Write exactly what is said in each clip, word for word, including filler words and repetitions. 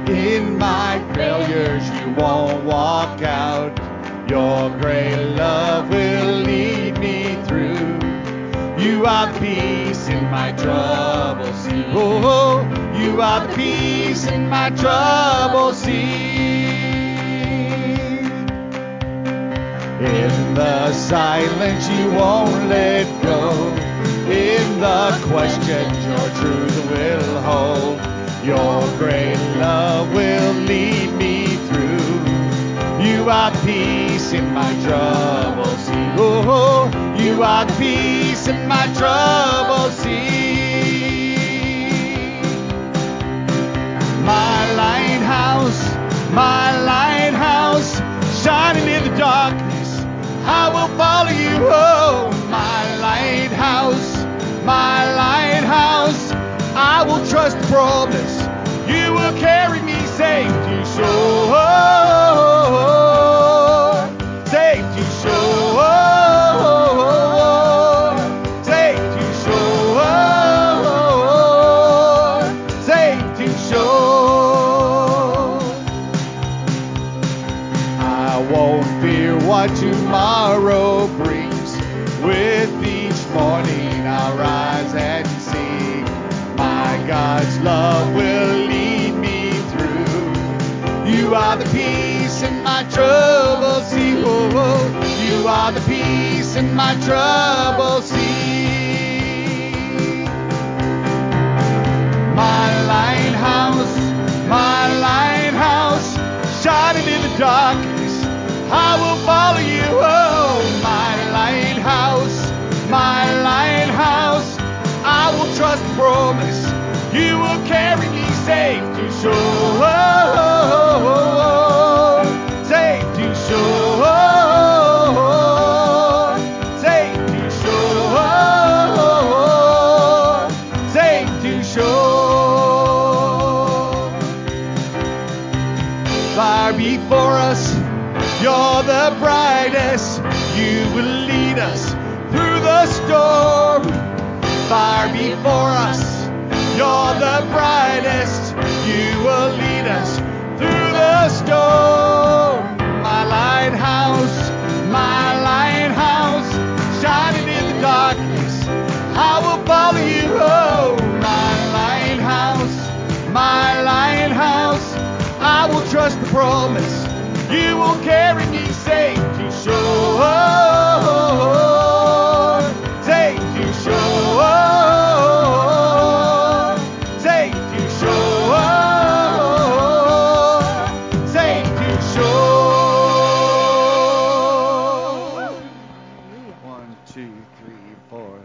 In my failures, you won't walk out. Your great love will lead me through. You are the peace in my trouble sea. Oh, you are the peace in my trouble sea. In the silence, you won't let go. In the questions, your truth will hold. Your great love will lead me through. You are the peace in my trouble sea. Oh, you are the peace in my trouble sea. My lighthouse, my lighthouse, shining in the darkness, I will follow you. Oh, my lighthouse, my lighthouse, I will trust the promise. You will carry me safe to shore. Safe to shore. Safe to shore. Safe to shore. I won't fear what tomorrow brings. With each morning I'll rise and see. My God's love will lead me through. You are the peace in my trouble sea. Oh, you are the peace in my trouble sea. My lighthouse, my lighthouse, shining in the darkness, I will follow you. Oh, my lighthouse, my lighthouse, I will trust the promise. You will carry me safe to shore. Safe to shore. Safe to shore. Safe to shore. Fire before us, you're the brightest. You will lead us through the storm. Fire before us, you're the brightest. You will lead us through the storm. My lighthouse, my lighthouse, shining in the darkness, I will follow you. Oh, my lighthouse, my lighthouse, I will trust the promise. You will carry me safe to shore. Safe to shore. Safe to shore. Safe to shore. One, two, three, four.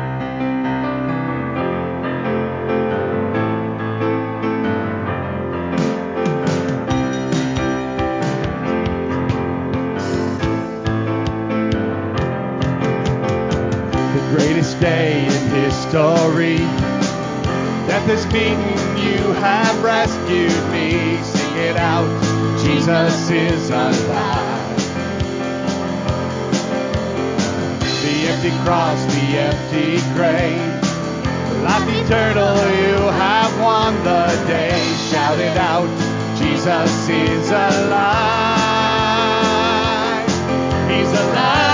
Greatest day in history, death has beaten, you have rescued me. Sing it out, Jesus is alive. The empty cross, the empty grave, life eternal, you have won the day. Shout it out, Jesus is alive. He's alive.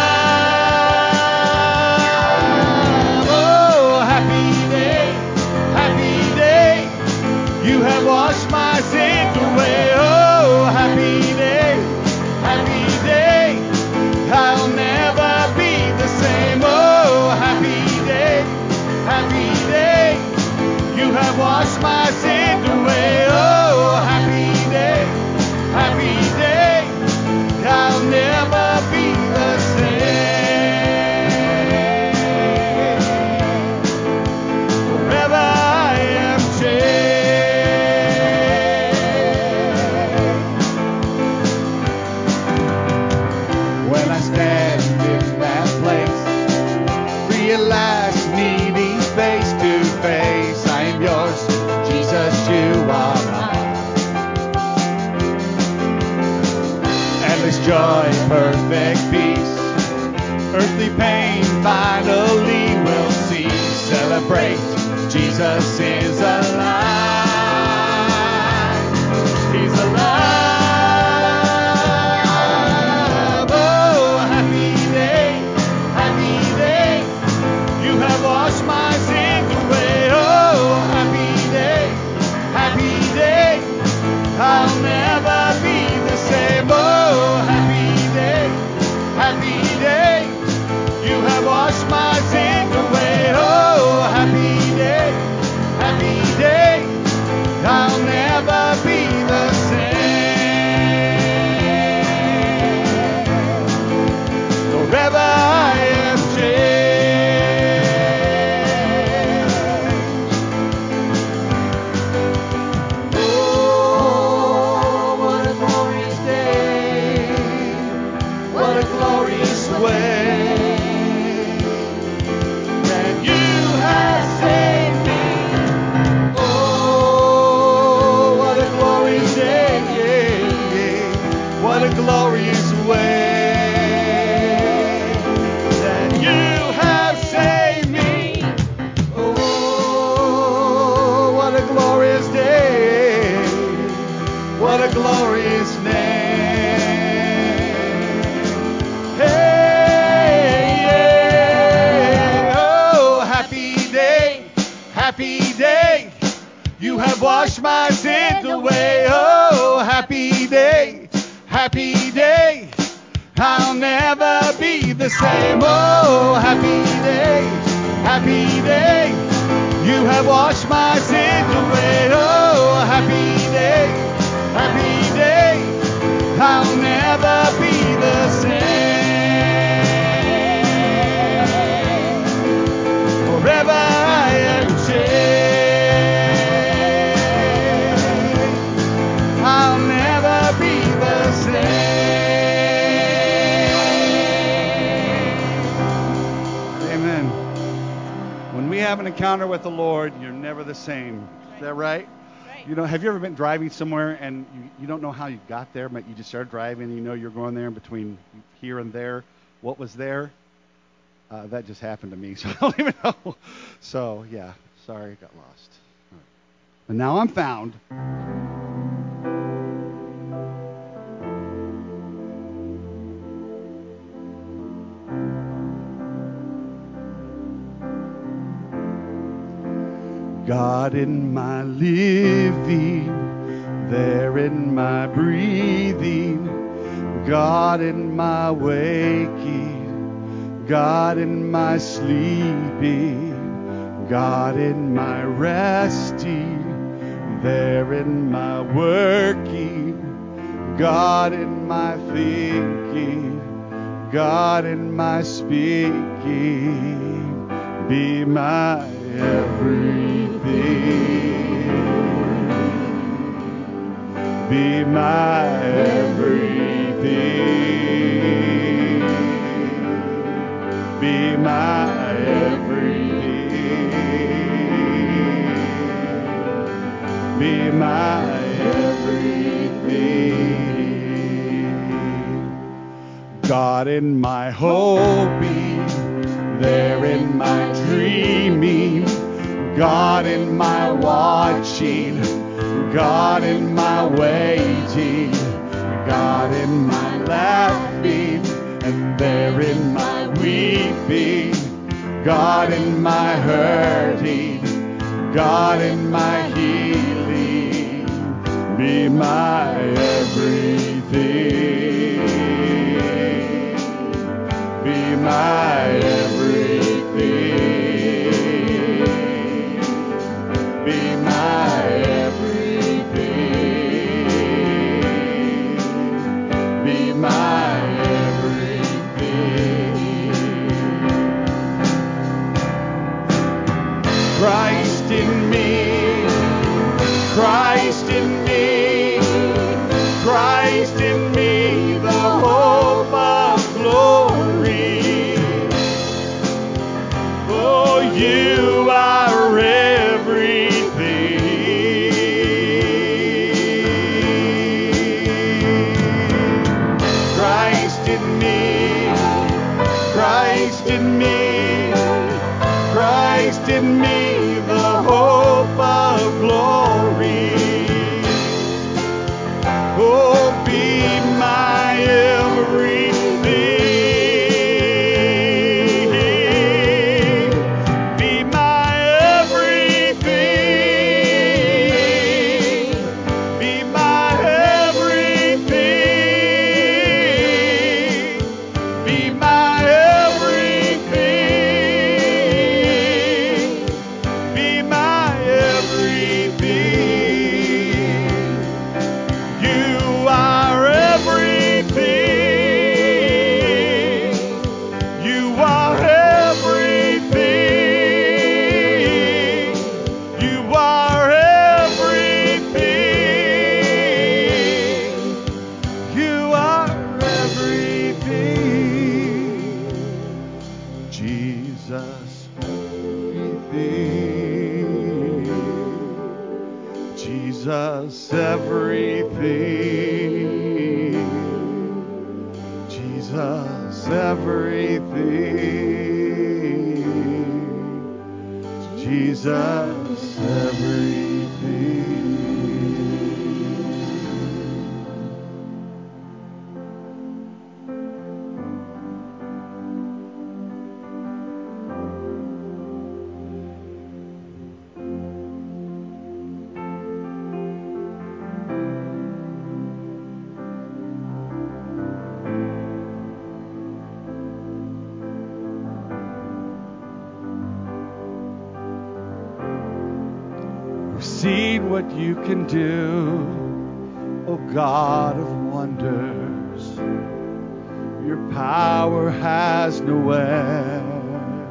You have washed my sins away. Oh, happy day, happy day. I'll never be the same. Oh, happy day, happy day. You have washed my sins away. Oh, happy day, happy day. I'll never be the same. Forever I am changed. Last needing face to face, I am yours, Jesus, you are mine. Endless joy, perfect peace, earthly pain finally will cease. Celebrate, Jesus is alive. never be the same. Forever I am changed. Oh, what a glorious day. What a glorious way. And you have saved me. Oh, what a glorious day. What a glorious way. That you have saved me. Oh, what a glorious day. What a glorious name. Hey, yeah. Oh, happy day, happy day. You have washed my sins away. Oh, happy day, happy day. I'll never be the same. Oh, happy day, happy day. You have washed my sins away. Oh, happy day, happy day. I'll never be the same. Forever I am changed. I'll never be the same. Amen. When we have an encounter with the Lord, you're never the same. Is that right? Right. You know, have you ever been driving somewhere and you, you don't know how you got there, but you just started driving and you know you're going there in between here and there? What was there? Uh, that just happened to me, so I don't even know. So, yeah, sorry, I got lost. All right. But now I'm found. God in my living, there in my breathing, God in my waking, God in my sleeping, God in my resting, there in my working, God in my thinking, God in my speaking, be my everything, be my everything, be my everything, be my everything. God in my hoping, there in my dreaming, God in my watching, God in my waiting, God in my laughing, and there in my weeping, God in my hurting, God in my healing, be my everything, be my everything. Be my everything. Be my everything. Christ in me, Christ in me, Christ in me, the hope of glory. Oh, you are everything. Christ in me, Christ in me, Christ in me, the hope of glory. Oh, be my everything. Be my everything. Be my everything. Be my everything. Be my everything. everything. Jesus, everything. Jesus, everything. Seen what you can do, oh God of wonders. Your power has no end.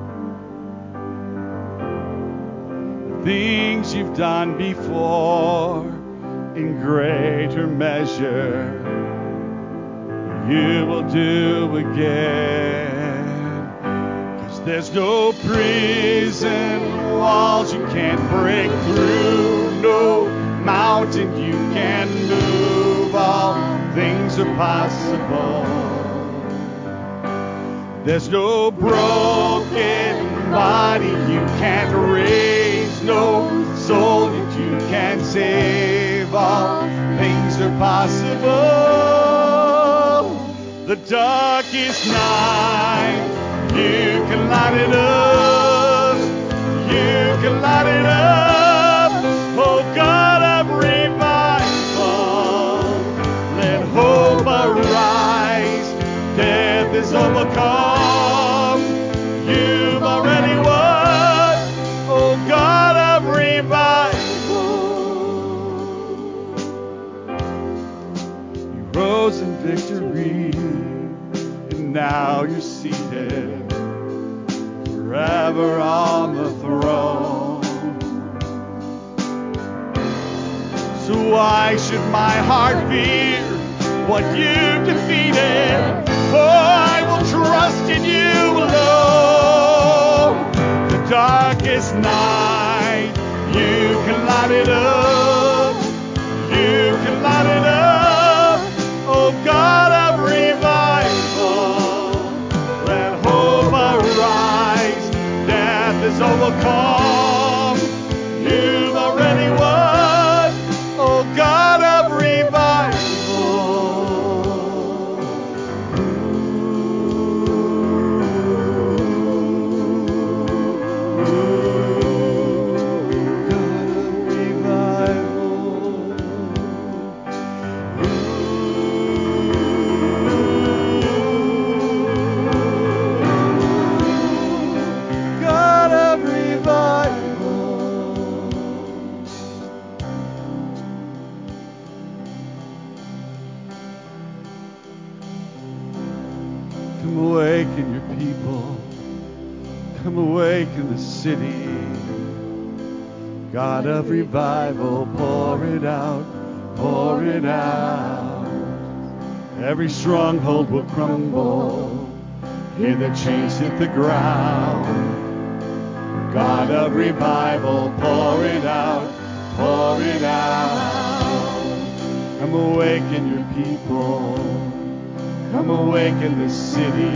The things you've done before, in greater measure, you will do again. 'Cause there's no prison walls you can't break through, no mountain you can move. All things are possible. There's no broken body you can't raise, no soul that you can't save. All things are possible. The darkest night, you can light it up. You can light it up. Oh God of revival, let hope arise. Death is overcome. You've already won. Oh God of revival. You rose in victory, and now you're seated forever on the throne. So why should my heart fear what you've defeated? For I will trust in you alone. The darkest night, you can light it up. You can light it up. Oh God of revival, let hope arise. Death is overcome. You've already won. Oh God of revival. Awaken your people. Come awaken the city. God of revival, pour it out, pour it out. Every stronghold will crumble. Hear the chains hit the ground. God of revival, pour it out, pour it out. Come awaken your people. Come awaken the city.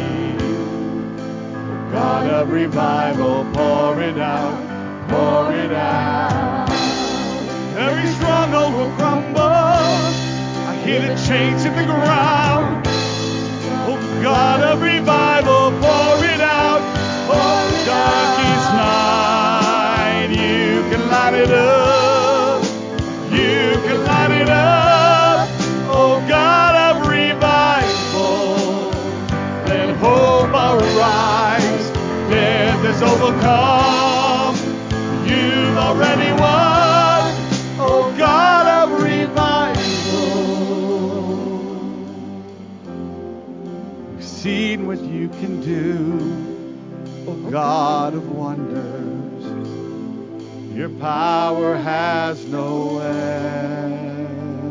God of revival, pour it out, pour it out. Every stronghold will crumble. I hear the chains hit the ground. Oh, God of revival, pour it out. Oh, darkest night, you can light it up. You can light it up. Oh, God of revival, let hope arise. Death is overcome. You've already won. Oh God of revival, we've seen what you can do. Oh God of wonders, your power has no end.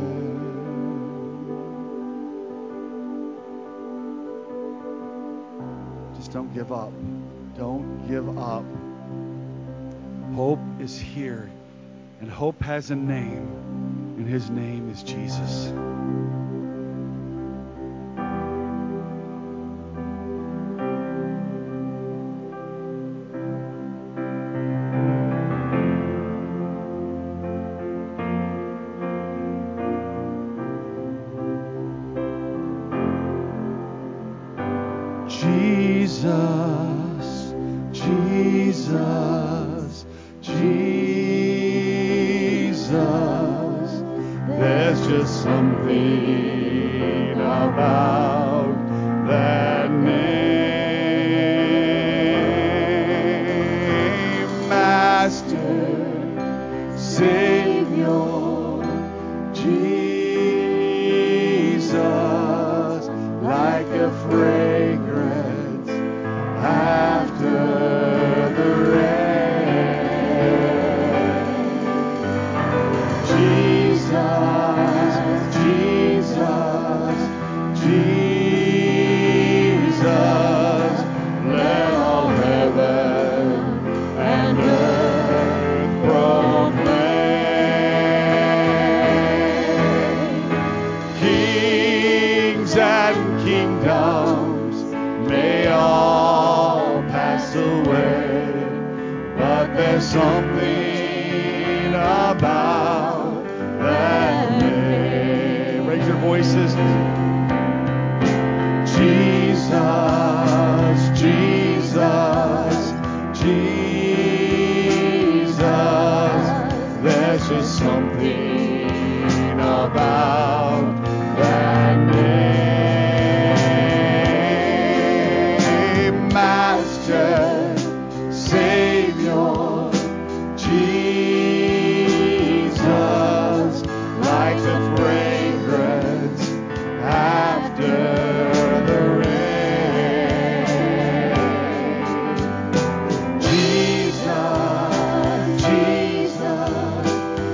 Just don't give up. Don't give up. Hope is here, and hope has a name, and And His name is Jesus. Jesus, Jesus, Jesus. There's just something about that name. Master, Savior, Jesus, like a fragrance after the rain. Jesus, Jesus, Jesus, let all heaven and earth proclaim. Kings and kingdoms may all pass away, but there's something about that name. Raise your voices. Jesus, Jesus, Jesus. There's just something about that name. Master, Savior, Jesus, like the fragrance after the rain. Jesus, Jesus,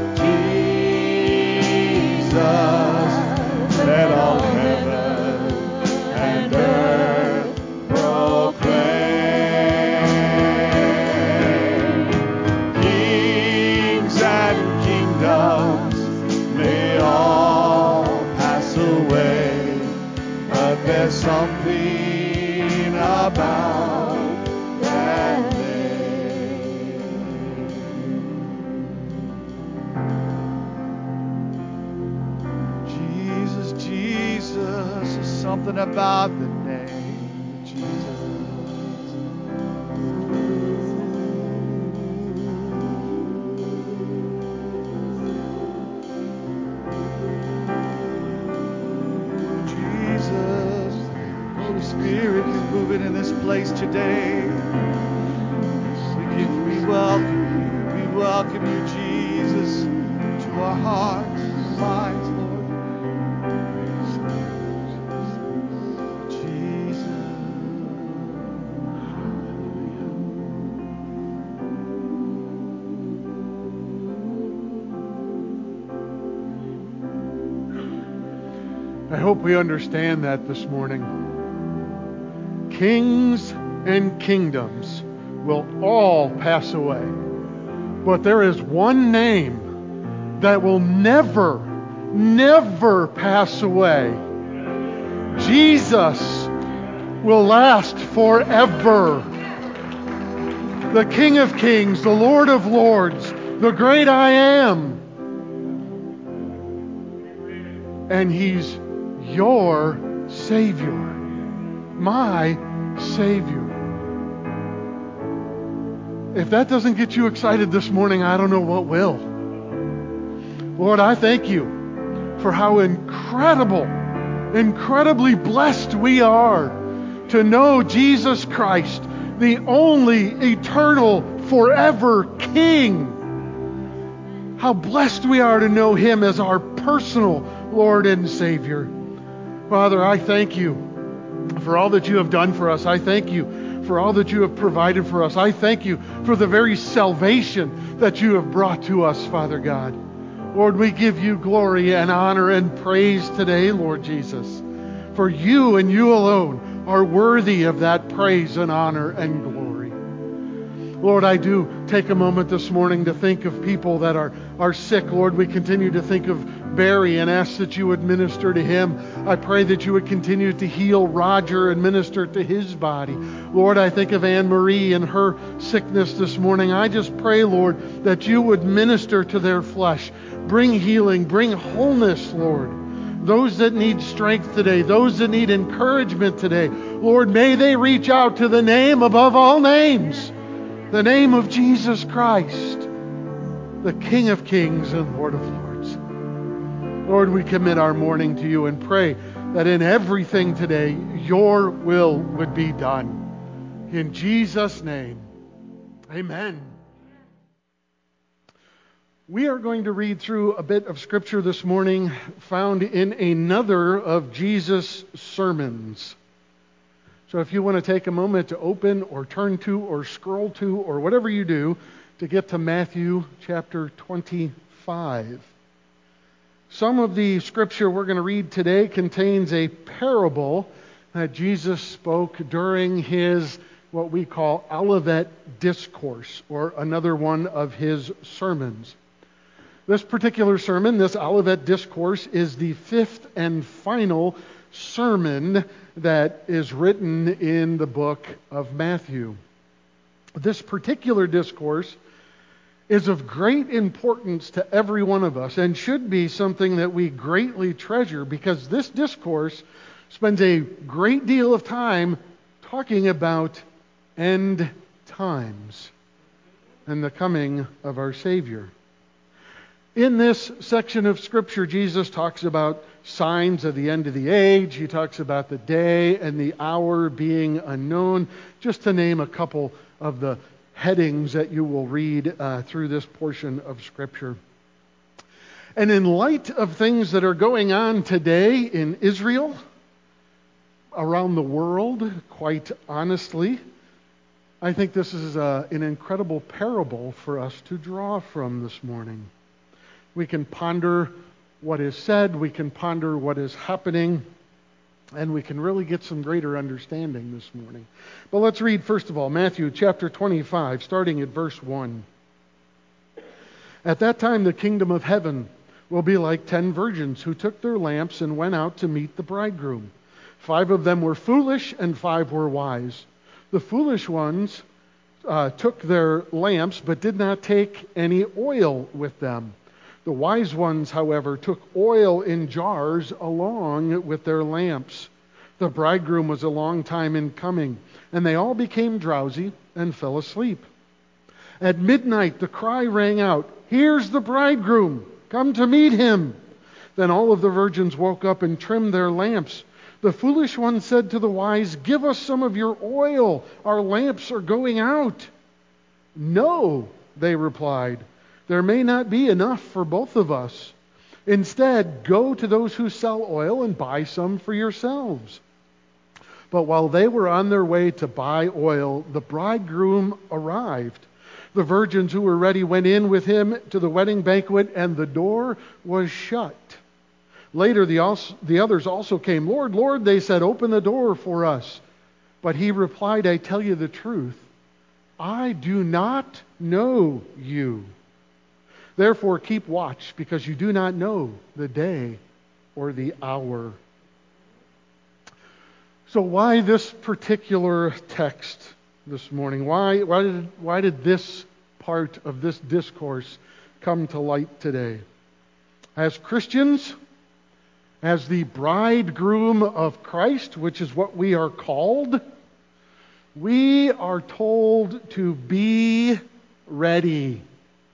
Jesus, let all heaven and earth proclaim. Kings and kingdoms may all pass away, but there's something about that name. Jesus, Jesus, there's something about the name Jesus. Jesus, Holy Spirit, you're moving in this place today. We give, we welcome you. We welcome you, Jesus, to our hearts and minds, Lord. Jesus. I hope we understand that this morning. Kings and kingdoms will all pass away, but there is one name that will never, never pass away. Jesus will last forever. The King of Kings, the Lord of Lords, the great I am. And He's your Savior, my Savior. If that doesn't get you excited this morning, I don't know what will. Lord, I thank you for how incredible, incredibly blessed we are to know Jesus Christ, the only eternal, forever King. How blessed we are to know Him as our personal Lord and Savior. Father, I thank you for all that you have done for us. I thank you for all that you have provided for us. I thank you for the very salvation that you have brought to us, Father God. Lord, we give you glory and honor and praise today, Lord Jesus. For you and you alone are worthy of that praise and honor and glory. Lord, I do take a moment this morning to think of people that are, are sick. Lord, we continue to think of Barry and ask that you would minister to him. I pray that you would continue to heal Roger and minister to his body. Lord, I think of Anne Marie and her sickness this morning. I just pray, Lord, that you would minister to their flesh. Bring healing, bring wholeness, Lord. Those that need strength today, those that need encouragement today, Lord, may they reach out to the name above all names, the name of Jesus Christ, the King of Kings and Lord of Lords. Lord, we commit our morning to you and pray that in everything today, your will would be done. In Jesus' name, amen. We are going to read through a bit of Scripture this morning found in another of Jesus' sermons. So if you want to take a moment to open or turn to or scroll to or whatever you do to get to Matthew chapter twenty-five. Some of the Scripture we're going to read today contains a parable that Jesus spoke during his what we call Olivet Discourse, or another one of his sermons. This particular sermon, this Olivet Discourse, is the fifth and final sermon that is written in the book of Matthew. This particular discourse is of great importance to every one of us and should be something that we greatly treasure, because this discourse spends a great deal of time talking about end times and the coming of our Savior. In this section of Scripture, Jesus talks about signs of the end of the age. He talks about the day and the hour being unknown, just to name a couple of the headings that you will read uh, through this portion of Scripture. And in light of things that are going on today in Israel, around the world, quite honestly, I think this is a, an incredible parable for us to draw from this morning. We can ponder what is said, we can ponder what is happening, and we can really get some greater understanding this morning. But let's read, first of all, Matthew chapter twenty-five, starting at verse one. At that time the kingdom of heaven will be like ten virgins who took their lamps and went out to meet the bridegroom. Five of them were foolish and five were wise. The foolish ones uh, took their lamps but did not take any oil with them. The wise ones, however, took oil in jars along with their lamps. The bridegroom was a long time in coming, and they all became drowsy and fell asleep. At midnight the cry rang out, "Here's the bridegroom! Come to meet him!" Then all of the virgins woke up and trimmed their lamps. The foolish one said to the wise, "Give us some of your oil. Our lamps are going out." "No," they replied. "There may not be enough for both of us. Instead, go to those who sell oil and buy some for yourselves." But while they were on their way to buy oil, the bridegroom arrived. The virgins who were ready went in with him to the wedding banquet, and the door was shut. Later, the, also, the others also came. "Lord, Lord," they said, "open the door for us." But he replied, "I tell you the truth, I do not know you. Therefore keep watch, because you do not know the day or the hour." So why this particular text this morning? Why, why, did, why did this part of this discourse come to light today? As Christians, as the bridegroom of Christ, which is what we are called, we are told to be ready.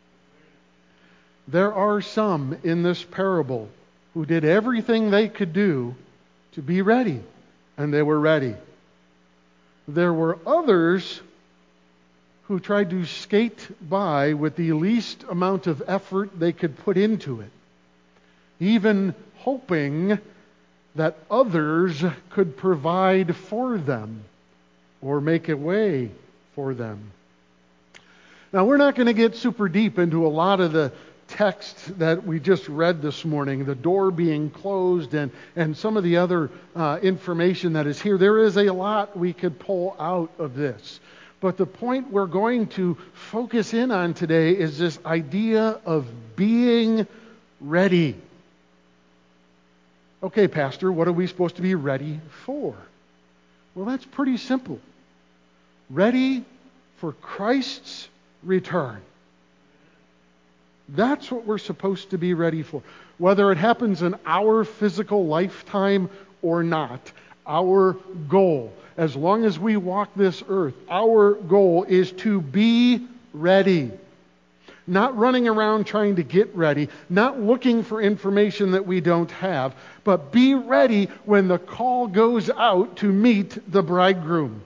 There are some in this parable who did everything they could do to be ready, and they were ready. There were others who tried to skate by with the least amount of effort they could put into it, even hoping that others could provide for them or make a way for them. Now, we're not going to get super deep into a lot of the text that we just read this morning, the door being closed and, and some of the other uh, information that is here. There is a lot we could pull out of this. But the point we're going to focus in on today is this idea of being ready. Okay, Pastor, what are we supposed to be ready for? Well, that's pretty simple. Ready for Christ's return. That's what we're supposed to be ready for. Whether it happens in our physical lifetime or not, our goal, as long as we walk this earth, our goal is to be ready. Not running around trying to get ready, not looking for information that we don't have, but be ready when the call goes out to meet the bridegroom.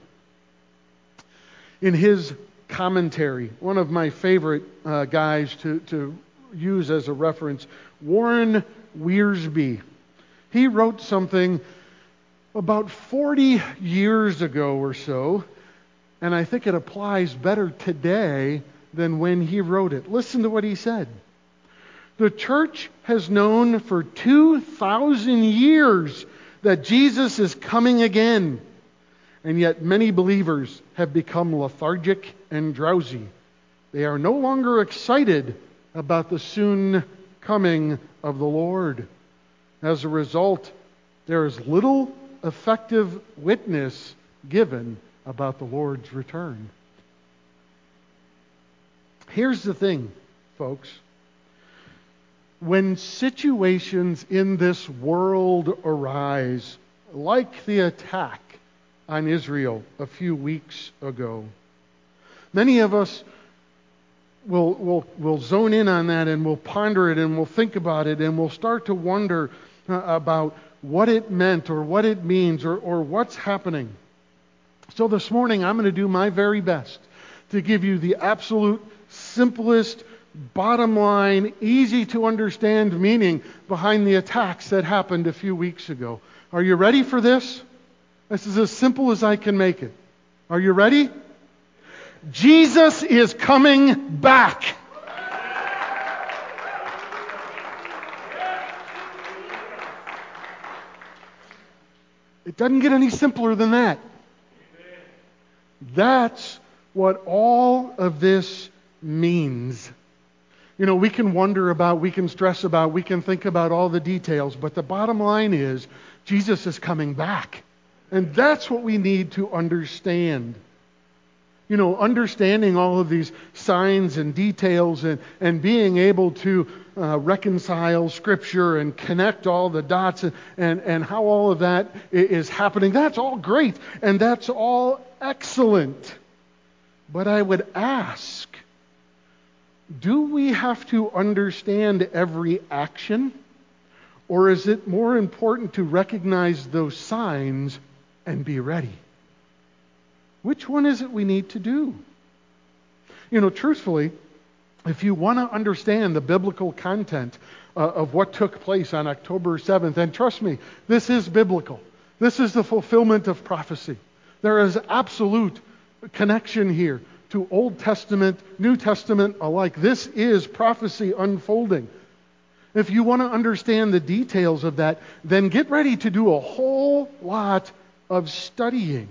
In his commentary, one of my favorite uh, guys to, to use as a reference, Warren Wiersbe. He wrote something about forty years ago or so, and I think it applies better today than when he wrote it. Listen to what he said. The church has known for two thousand years that Jesus is coming again, and yet many believers have become lethargic and drowsy. They are no longer excited about the soon coming of the Lord. As a result, there is little effective witness given about the Lord's return. Here's the thing, folks. When situations in this world arise, like the attack on Israel a few weeks ago, many of us will will will zone in on that, and we'll ponder it, and we'll think about it, and we'll start to wonder uh, about what it meant or what it means or, or what's happening. So this morning I'm going to do my very best to give you the absolute simplest, bottom line, easy to understand meaning behind the attacks that happened a few weeks ago. Are you ready for this? This is as simple as I can make it. Are you ready? Jesus is coming back. It doesn't get any simpler than that. That's what all of this means. You know, we can wonder about, we can stress about, we can think about all the details, but the bottom line is Jesus is coming back. And that's what we need to understand. You know, understanding all of these signs and details and, and being able to uh, reconcile Scripture and connect all the dots and, and, and how all of that is happening, that's all great and that's all excellent. But I would ask, do we have to understand every action? Or is it more important to recognize those signs and be ready? Which one is it we need to do? You know, truthfully, if you want to understand the biblical content uh, of what took place on October seventh, and trust me, this is biblical. This is the fulfillment of prophecy. There is absolute connection here to Old Testament, New Testament alike. This is prophecy unfolding. If you want to understand the details of that, then get ready to do a whole lot of studying.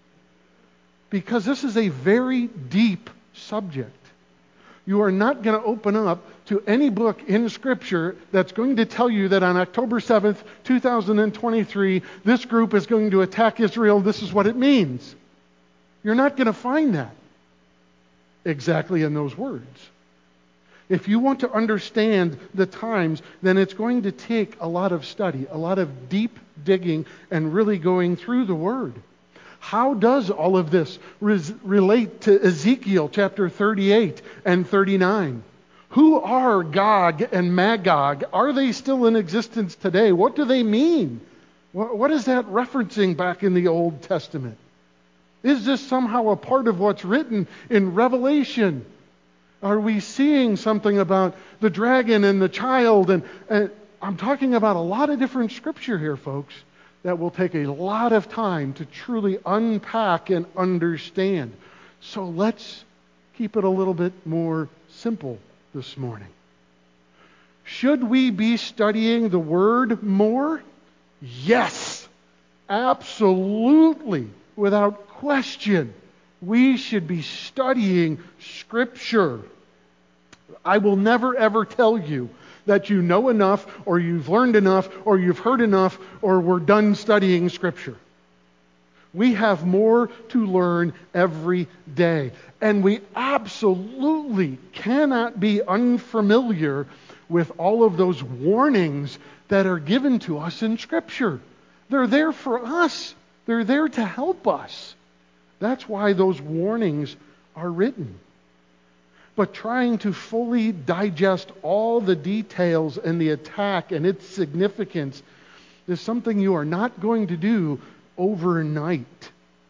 Because this is a very deep subject. You are not going to open up to any book in Scripture that's going to tell you that on October seventh, two thousand twenty-three, this group is going to attack Israel. This is what it means. You're not going to find that exactly in those words. If you want to understand the times, then it's going to take a lot of study, a lot of deep digging, and really going through the Word. How does all of this res- relate to Ezekiel chapter thirty-eight and thirty-nine? Who are Gog and Magog? Are they still in existence today? What do they mean? What, what is that referencing back in the Old Testament? Is this somehow a part of what's written in Revelation? Are we seeing something about the dragon and the child? And, and I'm talking about a lot of different scripture here, folks, that will take a lot of time to truly unpack and understand. So let's keep it a little bit more simple this morning. Should we be studying the Word more? Yes, absolutely, without question. We should be studying Scripture. I will never ever tell you that you know enough, or you've learned enough, or you've heard enough, or we're done studying Scripture. We have more to learn every day. And we absolutely cannot be unfamiliar with all of those warnings that are given to us in Scripture. They're there for us. They're there to help us. That's why those warnings are written. But trying to fully digest all the details and the attack and its significance is something you are not going to do overnight.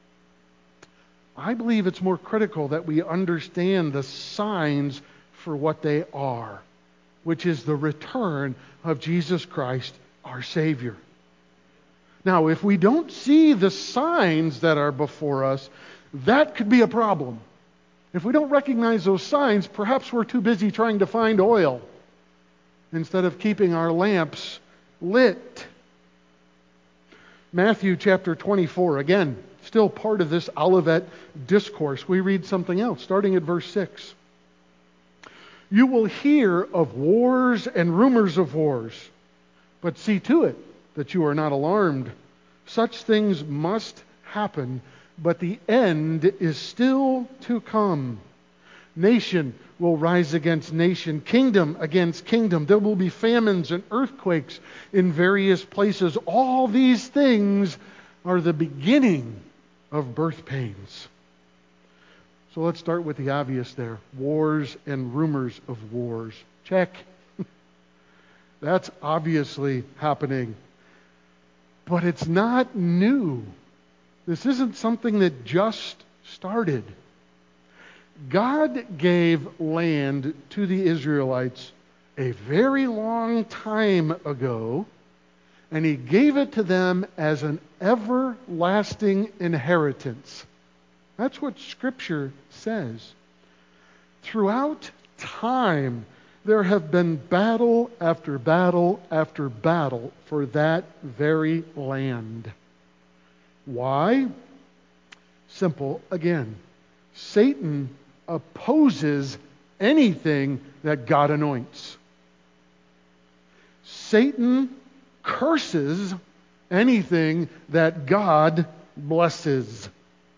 I believe it's more critical that we understand the signs for what they are, which is the return of Jesus Christ, our Savior. Now, if we don't see the signs that are before us, that could be a problem. If we don't recognize those signs, perhaps we're too busy trying to find oil instead of keeping our lamps lit. Matthew chapter twenty-four, again, still part of this Olivet discourse. We read something else, starting at verse six. You will hear of wars and rumors of wars, but see to it that you are not alarmed. Such things must happen, but the end is still to come. Nation will rise against nation, kingdom against kingdom. There will be famines and earthquakes in various places. All these things are the beginning of birth pains. So let's start with the obvious there. Wars and rumors of wars. Check. That's obviously happening. But it's not new. This isn't something that just started. God gave land to the Israelites a very long time ago, and He gave it to them as an everlasting inheritance. That's what Scripture says. Throughout time, there have been battle after battle after battle for that very land. Why? Simple again. Satan opposes anything that God anoints. Satan curses anything that God blesses.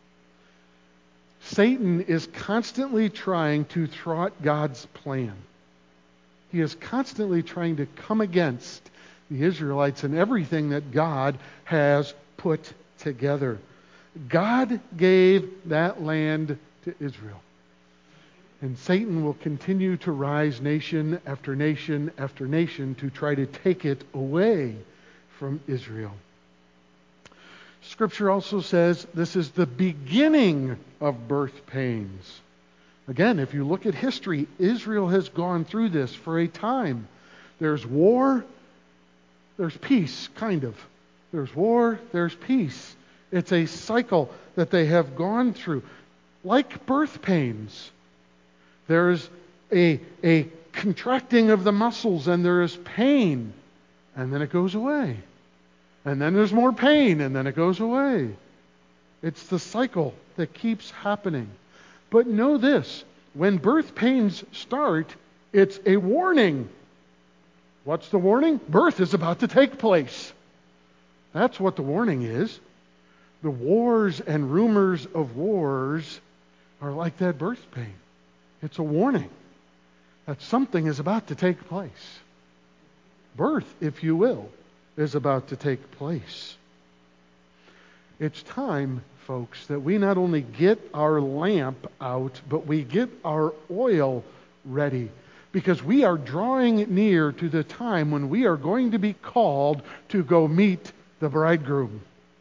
Satan is constantly trying to thwart God's plan. He is constantly trying to come against the Israelites and everything that God has put together. God gave that land to Israel. And Satan will continue to rise nation after nation after nation to try to take it away from Israel. Scripture also says this is the beginning of birth pains. Again, if you look at history, Israel has gone through this for a time. There's war, there's peace, kind of. There's war, there's peace. It's a cycle that they have gone through. Like birth pains, there's a, a contracting of the muscles and there is pain, and then it goes away. And then there's more pain, and then it goes away. It's the cycle that keeps happening. But know this, when birth pains start, it's a warning. What's the warning? Birth is about to take place. That's what the warning is. The wars and rumors of wars are like that birth pain. It's a warning that something is about to take place. Birth, if you will, is about to take place. It's time, folks, that we not only get our lamp out, but we get our oil ready. Because we are drawing near to the time when we are going to be called to go meet the bridegroom.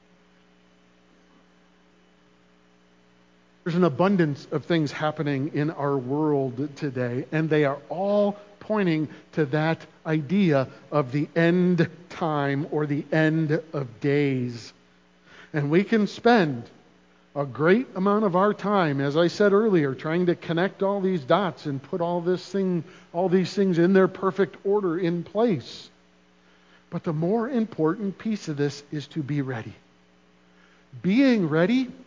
There's an abundance of things happening in our world today, and they are all pointing to that idea of the end time or the end of days. And we can spend a great amount of our time, as I said earlier, trying to connect all these dots and put all this thing, all these things in their perfect order in place. But the more important piece of this is to be ready. Being ready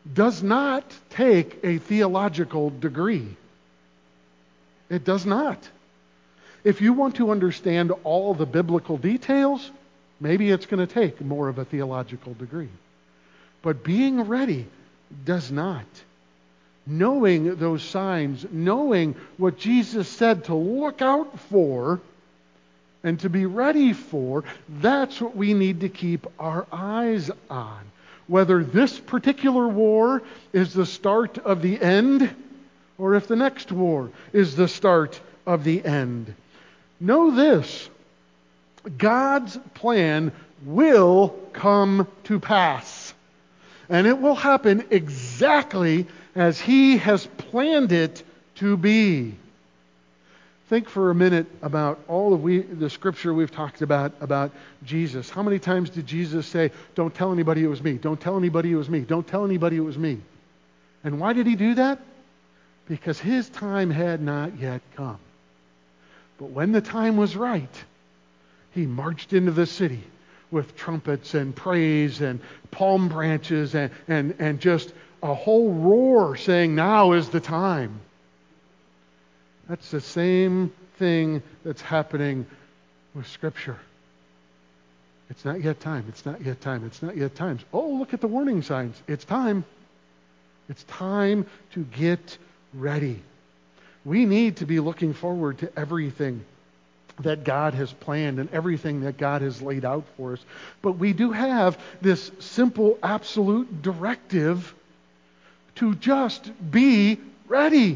does not take a theological degree. It does not. If you want to understand all the biblical details, maybe it's going to take more of a theological degree. But being ready does not. Knowing those signs, knowing what Jesus said to look out for and to be ready for, that's what we need to keep our eyes on. Whether this particular war is the start of the end, or if the next war is the start of the end. Know this: God's plan will come to pass. And it will happen exactly as He has planned it to be. Think for a minute about all of we, the scripture we've talked about, about Jesus. How many times did Jesus say, "Don't tell anybody it was me. Don't tell anybody it was me. Don't tell anybody it was me"? And why did He do that? Because His time had not yet come. But when the time was right, He marched into the city with trumpets and praise and palm branches and, and, and just a whole roar saying, "Now is the time." That's the same thing that's happening with Scripture. It's not yet time. It's not yet time. It's not yet time. Oh, look at the warning signs. It's time. It's time to get ready. We need to be looking forward to everything that God has planned and everything that God has laid out for us. But we do have this simple, absolute directive to just be ready.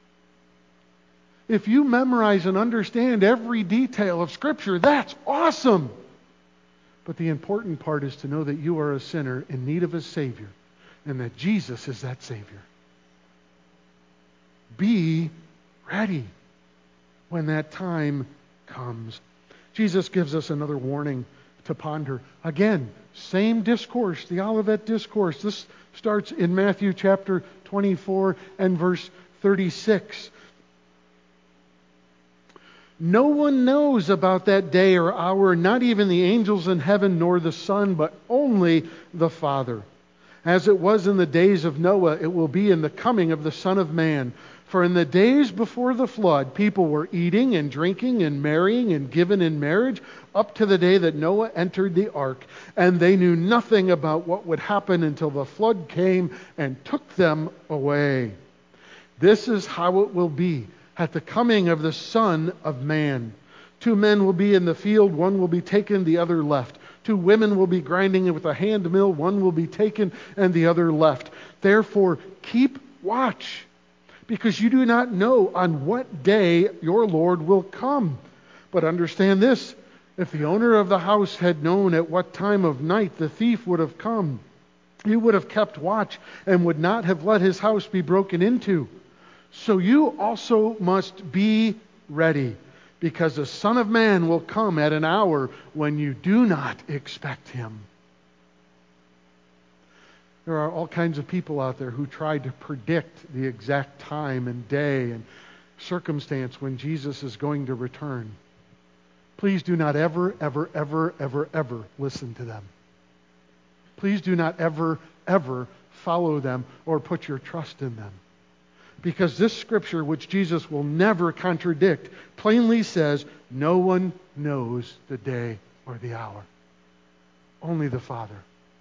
If you memorize and understand every detail of Scripture, that's awesome. But the important part is to know that you are a sinner in need of a Savior, and that Jesus is that Savior. Be ready when that time comes. Jesus gives us another warning to ponder. Again, same discourse, the Olivet Discourse. This starts in Matthew chapter twenty-four and verse thirty-six. No one knows about that day or hour, not even the angels in heaven nor the Son, but only the Father. As it was in the days of Noah, it will be in the coming of the Son of Man. For in the days before the flood, people were eating and drinking and marrying and given in marriage up to the day that Noah entered the ark. And they knew nothing about what would happen until the flood came and took them away. This is how it will be at the coming of the Son of Man. Two men will be in the field, one will be taken, the other left. Two women will be grinding with a hand mill, one will be taken and the other left. Therefore, keep watch, because you do not know on what day your Lord will come. But understand this, if the owner of the house had known at what time of night the thief would have come, he would have kept watch and would not have let his house be broken into. So you also must be ready, because the Son of Man will come at an hour when you do not expect Him. There are all kinds of people out there who try to predict the exact time and day and circumstance when Jesus is going to return. Please do not ever, ever, ever, ever, ever listen to them. Please do not ever, ever follow them or put your trust in them. Because this scripture, which Jesus will never contradict, plainly says, no one knows the day or the hour. Only the Father.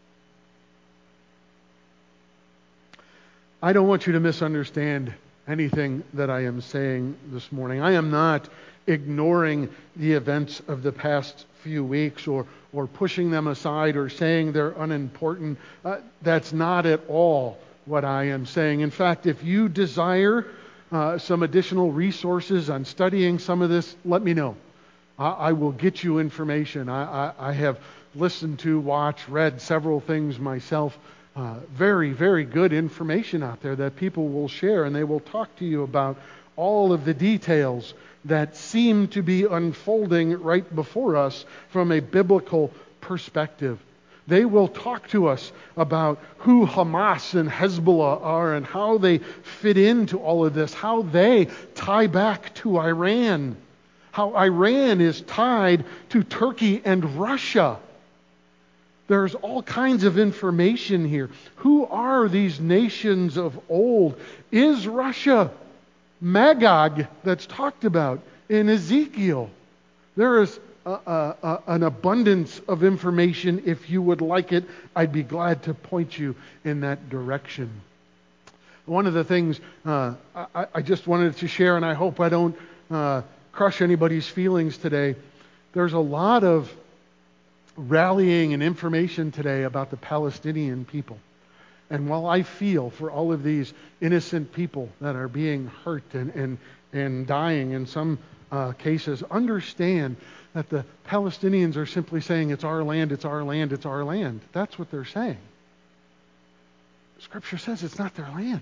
I don't want you to misunderstand anything that I am saying this morning. I am not ignoring the events of the past few weeks or, or pushing them aside or saying they're unimportant. Uh, that's not at all what I am saying. In fact, if you desire uh, some additional resources on studying some of this, let me know. I, I will get you information. I, I, I have listened to, watched, read several things myself. Uh, very, very good information out there that people will share, and they will talk to you about all of the details that seem to be unfolding right before us from a biblical perspective. They will talk to us about who Hamas and Hezbollah are and how they fit into all of this, how they tie back to Iran, how Iran is tied to Turkey and Russia. There's all kinds of information here. Who are these nations of old? Is Russia Magog that's talked about in Ezekiel? There is a, a, a, an abundance of information. If you would like it, I'd be glad to point you in that direction. One of the things uh, I, I just wanted to share, and I hope I don't uh, crush anybody's feelings today, there's a lot of rallying and information today about the Palestinian people. And while I feel for all of these innocent people that are being hurt and, and, and dying in some uh, cases, understand that the Palestinians are simply saying, it's our land, it's our land, it's our land. That's what they're saying. Scripture says it's not their land.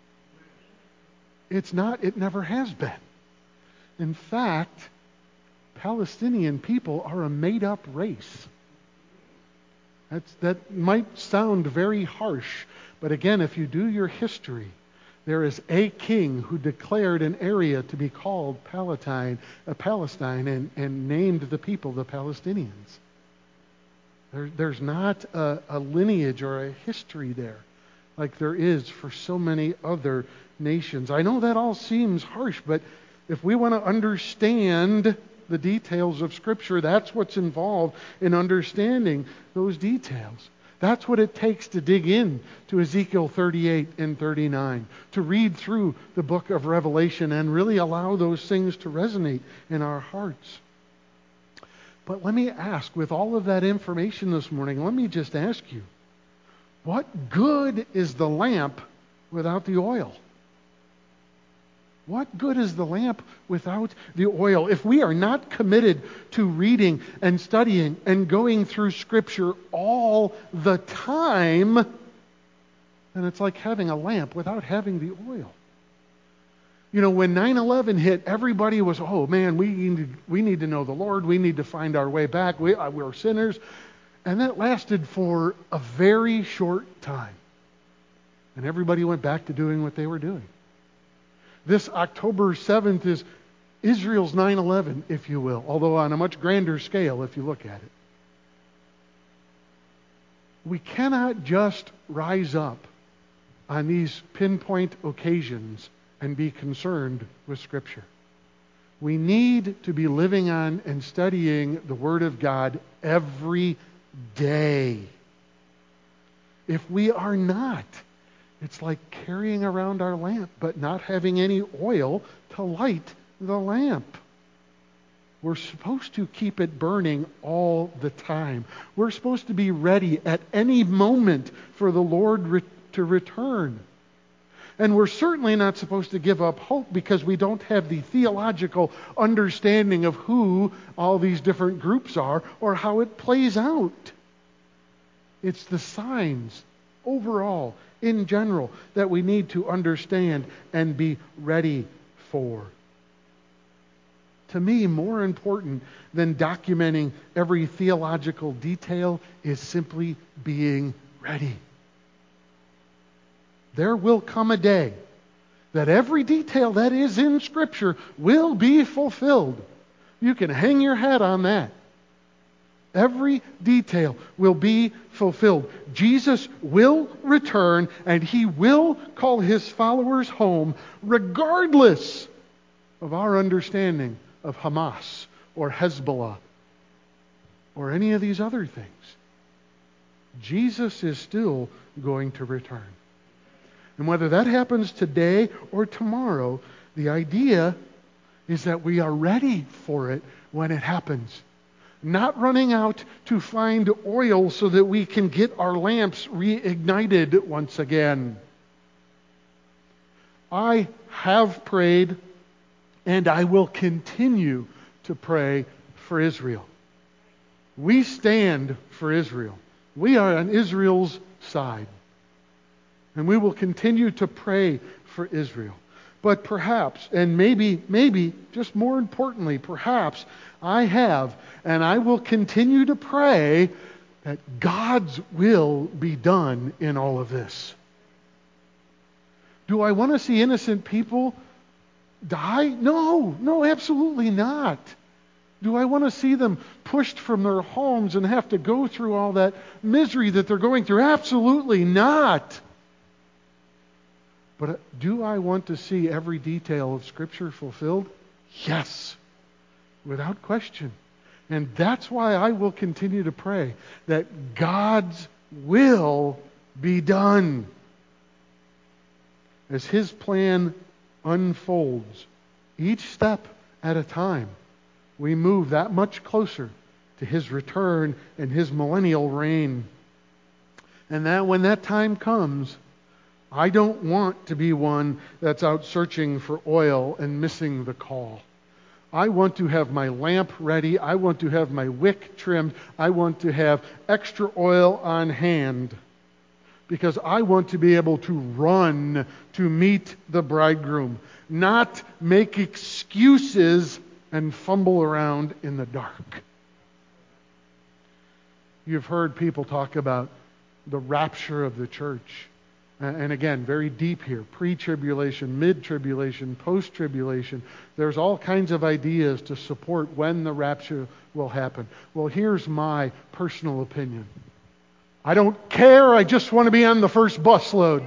It's not, it never has been. In fact, Palestinian people are a made-up race. That's, that might sound very harsh, but again, if you do your history, there is a king who declared an area to be called Palatine, uh, Palestine and, and named the people the Palestinians. There, there's not a, a lineage or a history there like there is for so many other nations. I know that all seems harsh, but if we want to understand the details of Scripture, that's what's involved in understanding those details. That's what it takes to dig in to Ezekiel thirty-eight and thirty-nine, to read through the book of Revelation and really allow those things to resonate in our hearts. But let me ask, with all of that information this morning, let me just ask you, what good is the lamp without the oil? What good is the lamp without the oil? If we are not committed to reading and studying and going through Scripture all the time, then it's like having a lamp without having the oil. You know, when nine eleven hit, everybody was, oh man, we need to, we need to know the Lord. We need to find our way back. We, uh, we're sinners. And that lasted for a very short time. And everybody went back to doing what they were doing. This October seventh is Israel's nine eleven, if you will, although on a much grander scale if you look at it. We cannot just rise up on these pinpoint occasions and be concerned with Scripture. We need to be living on and studying the Word of God every day. If we are not, it's like carrying around our lamp but not having any oil to light the lamp. We're supposed to keep it burning all the time. We're supposed to be ready at any moment for the Lord re- to return. And we're certainly not supposed to give up hope because we don't have the theological understanding of who all these different groups are or how it plays out. It's the signs overall, in general, that we need to understand and be ready for. To me, more important than documenting every theological detail is simply being ready. There will come a day that every detail that is in Scripture will be fulfilled. You can hang your hat on that. Every detail will be fulfilled. Jesus will return and He will call His followers home regardless of our understanding of Hamas or Hezbollah or any of these other things. Jesus is still going to return. And whether that happens today or tomorrow, the idea is that we are ready for it when it happens. Not running out to find oil so that we can get our lamps reignited once again. I have prayed and I will continue to pray for Israel. We stand for Israel. We are on Israel's side. And we will continue to pray for Israel. But perhaps, and maybe, maybe, just more importantly, perhaps I have, and I will continue to pray that God's will be done in all of this. Do I want to see innocent people die? No, no, absolutely not. Do I want to see them pushed from their homes and have to go through all that misery that they're going through? Absolutely not. But do I want to see every detail of Scripture fulfilled? Yes, without question. And that's why I will continue to pray that God's will be done. As His plan unfolds, each step at a time, we move that much closer to His return and His millennial reign. And that when that time comes, I don't want to be one that's out searching for oil and missing the call. I want to have my lamp ready. I want to have my wick trimmed. I want to have extra oil on hand, because I want to be able to run to meet the bridegroom, not make excuses and fumble around in the dark. You've heard people talk about the rapture of the church. And again, very deep here. Pre-tribulation, mid-tribulation, post-tribulation. There's all kinds of ideas to support when the rapture will happen. Well, here's my personal opinion. I don't care. I just want to be on the first busload.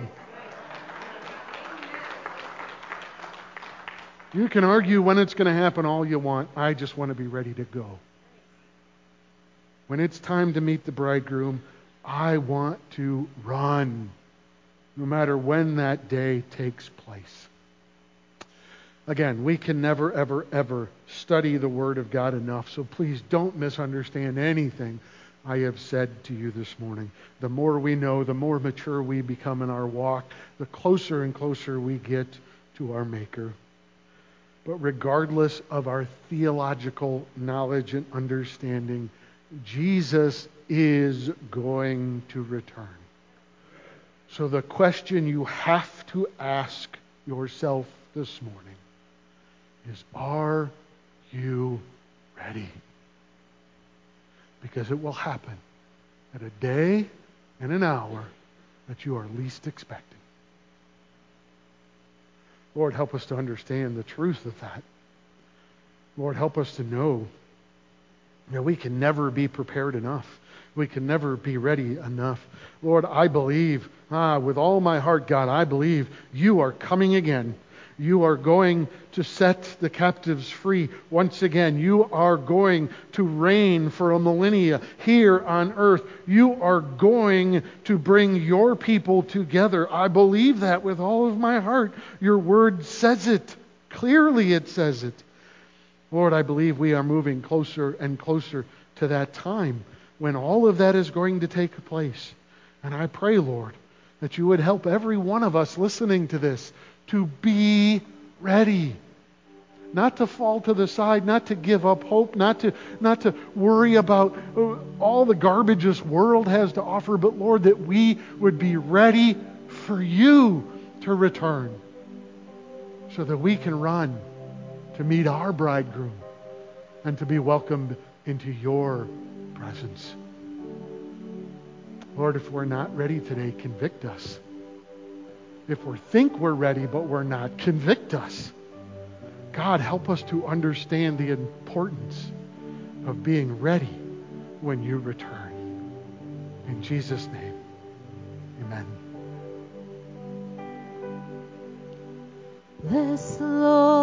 You can argue when it's going to happen all you want. I just want to be ready to go. When it's time to meet the bridegroom, I want to run, no matter when that day takes place. Again, we can never, ever, ever study the Word of God enough, so please don't misunderstand anything I have said to you this morning. The more we know, the more mature we become in our walk, the closer and closer we get to our Maker. But regardless of our theological knowledge and understanding, Jesus is going to return. So the question you have to ask yourself this morning is, are you ready? Because it will happen at a day and an hour that you are least expecting. Lord, help us to understand the truth of that. Lord, help us to know that we can never be prepared enough. We can never be ready enough. Lord, I believe, ah, with all my heart, God, I believe you are coming again. You are going to set the captives free once again. You are going to reign for a millennia here on earth. You are going to bring your people together. I believe that with all of my heart. Your word says it. Clearly it says it. Lord, I believe we are moving closer and closer to that time when all of that is going to take place. And I pray, Lord, that you would help every one of us listening to this to be ready. Not to fall to the side, not to give up hope, not to, not to worry about all the garbage this world has to offer, but Lord, that we would be ready for you to return so that we can run to meet our bridegroom and to be welcomed into your presence. Lord, if we're not ready today, convict us. If we think we're ready but we're not, convict us. God, help us to understand the importance of being ready when you return. In Jesus' name, amen. Bless the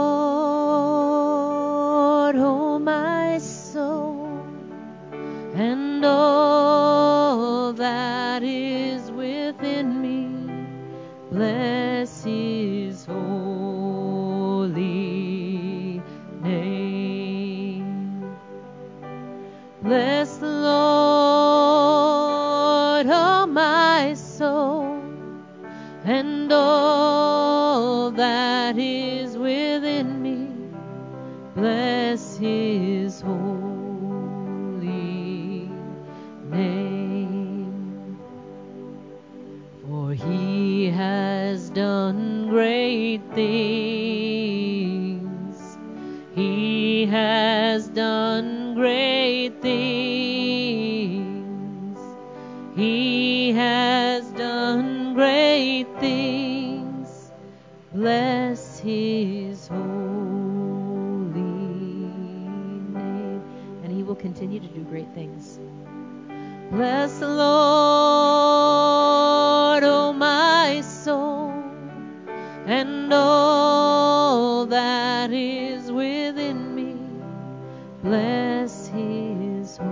Lord, oh my soul, and all that is within me. Bless his holy name. Bless the Lord, oh my soul, and all that is within me. Bless his holy name. For he has done great things. He has done great things. He has done great things. Bless his holy name. continue to do great things. Bless the Lord, oh my soul, and all that is within me. Bless his holy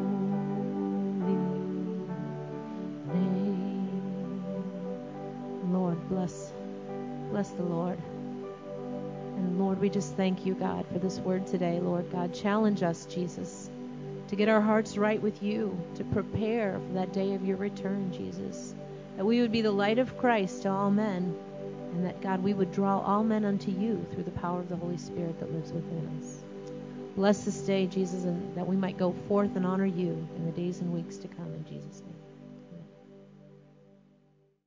name. Lord, bless, bless the Lord. And Lord, we just thank you, God, for this word today. Lord God, challenge us, Jesus, to get our hearts right with you, to prepare for that day of your return, Jesus. That we would be the light of Christ to all men, and that, God, we would draw all men unto you through the power of the Holy Spirit that lives within us. Bless this day, Jesus, and that we might go forth and honor you in the days and weeks to come, in Jesus' name.